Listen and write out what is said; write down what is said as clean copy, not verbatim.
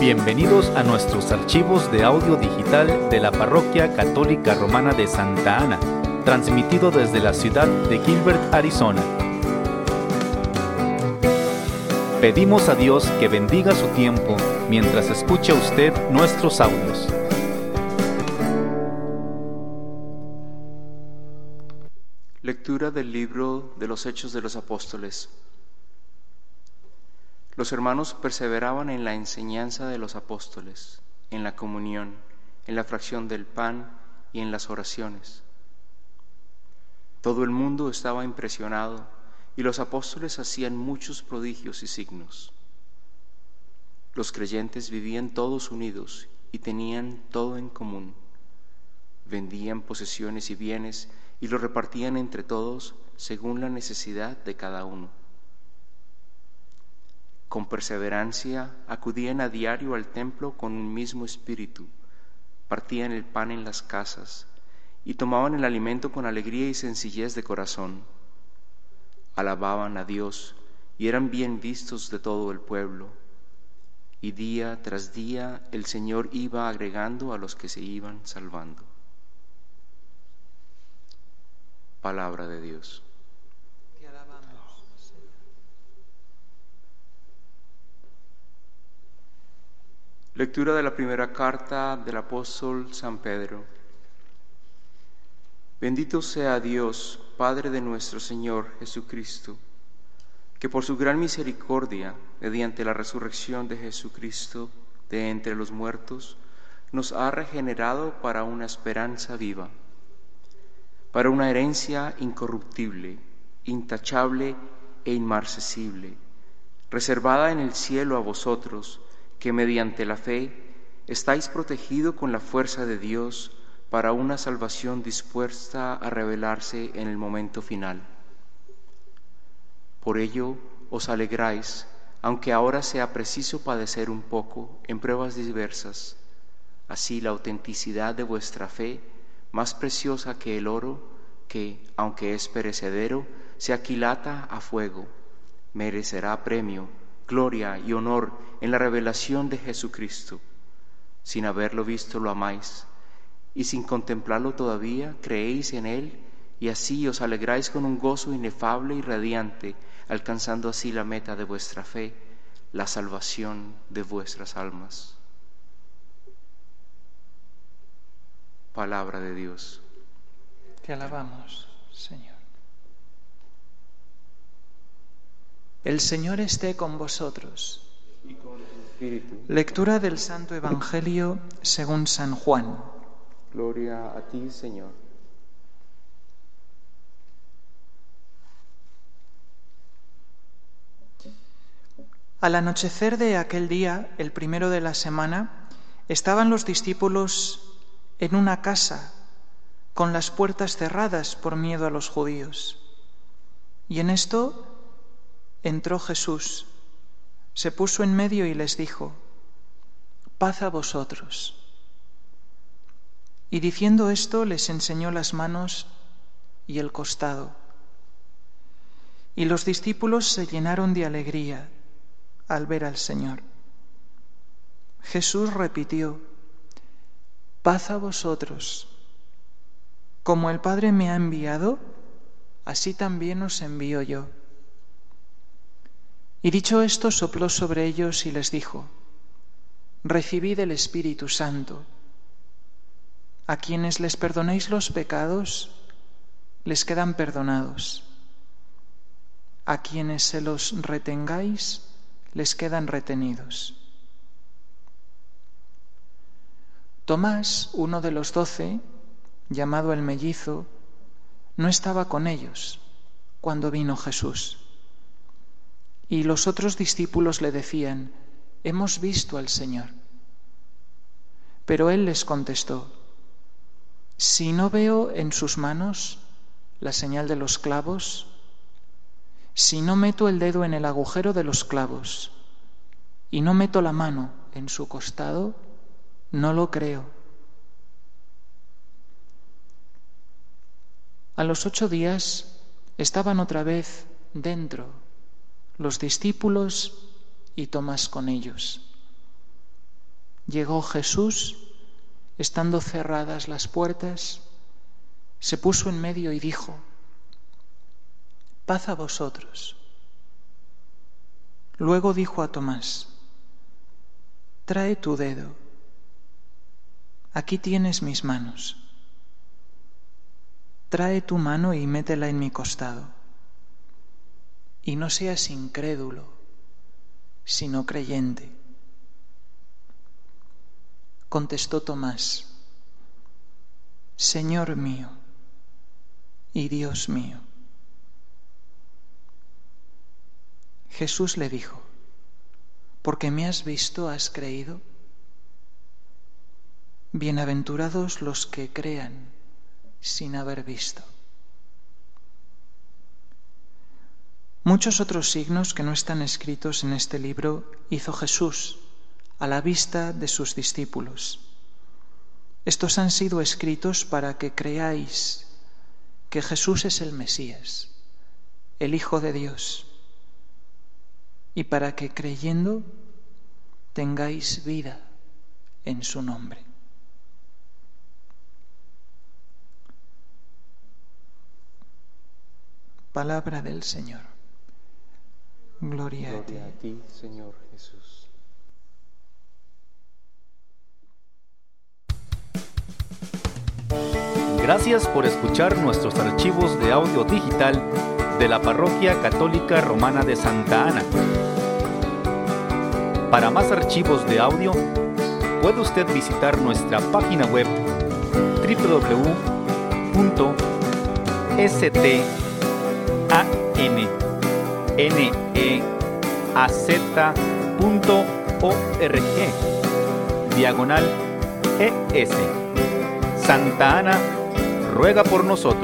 Bienvenidos a nuestros archivos de audio digital de la Parroquia Católica Romana de Santa Ana, transmitido desde la ciudad de Gilbert, Arizona. Pedimos a Dios que bendiga su tiempo mientras escucha usted nuestros audios. Lectura del libro de los Hechos de los Apóstoles. Los hermanos perseveraban en la enseñanza de los apóstoles, en la comunión, en la fracción del pan y en las oraciones. Todo el mundo estaba impresionado y los apóstoles hacían muchos prodigios y signos. Los creyentes vivían todos unidos y tenían todo en común. Vendían posesiones y bienes y los repartían entre todos según la necesidad de cada uno. Con perseverancia acudían a diario al templo con un mismo espíritu, partían el pan en las casas y tomaban el alimento con alegría y sencillez de corazón. Alababan a Dios y eran bien vistos de todo el pueblo. Y día tras día el Señor iba agregando a los que se iban salvando. Palabra de Dios. Te alabamos, Señor. Lectura de la primera carta del apóstol San Pedro. Bendito sea Dios, Padre de nuestro Señor Jesucristo, que por su gran misericordia, mediante la resurrección de Jesucristo de entre los muertos, nos ha regenerado para una esperanza viva, para una herencia incorruptible, intachable e inmarcesible, reservada en el cielo a vosotros, que mediante la fe estáis protegidos con la fuerza de Dios para una salvación dispuesta a revelarse en el momento final. Por ello os alegráis, aunque ahora sea preciso padecer un poco en pruebas diversas. Así la autenticidad de vuestra fe, más preciosa que el oro, que, aunque es perecedero, se aquilata a fuego, merecerá premio, gloria y honor en la revelación de Jesucristo. Sin haberlo visto lo amáis, y sin contemplarlo todavía creéis en Él, y así os alegráis con un gozo inefable y radiante, alcanzando así la meta de vuestra fe, la salvación de vuestras almas. Palabra de Dios. Te alabamos, Señor. El Señor esté con vosotros. Y con tu espíritu. Lectura del Santo Evangelio según San Juan. Gloria a ti, Señor. Al anochecer de aquel día, el primero de la semana, estaban los discípulos en una casa con las puertas cerradas por miedo a los judíos. Y en esto entró Jesús, se puso en medio y les dijo: paz a vosotros. Y diciendo esto les enseñó las manos y el costado. Y los discípulos se llenaron de alegría al ver al Señor. Jesús repitió: paz a vosotros. Como el Padre me ha enviado, así también os envío yo. Y dicho esto, sopló sobre ellos y les dijo: recibid el Espíritu Santo. A quienes les perdonéis los pecados, les quedan perdonados. A quienes se los retengáis, les quedan retenidos. Tomás, uno de los 12, llamado el mellizo, no estaba con ellos cuando vino Jesús. Y los otros discípulos le decían: hemos visto al Señor. Pero él les contestó: si no veo en sus manos la señal de los clavos, si no meto el dedo en el agujero de los clavos y no meto la mano en su costado, no lo creo. A los 8 días estaban otra vez dentro los discípulos y Tomás con ellos. Llegó Jesús, estando cerradas las puertas, se puso en medio y dijo: «Paz a vosotros». Luego dijo a Tomás: «Trae tu dedo. Aquí tienes mis manos. Trae tu mano y métela en mi costado. Y no seas incrédulo, sino creyente». Contestó Tomás: «Señor mío y Dios mío». Jesús le dijo: «Porque me has visto, has creído. Bienaventurados los que crean sin haber visto». Muchos otros signos que no están escritos en este libro hizo Jesús a la vista de sus discípulos. Estos han sido escritos para que creáis que Jesús es el Mesías, el Hijo de Dios, y para que creyendo tengáis vida en su nombre. Palabra del Señor. Gloria a ti, Señor Jesús. Gracias por escuchar nuestros archivos de audio digital de la Parroquia Católica Romana de Santa Ana. Para más archivos de audio, puede usted visitar nuestra página web www.stananeaz.org/es. Santa Ana ruega por nosotros.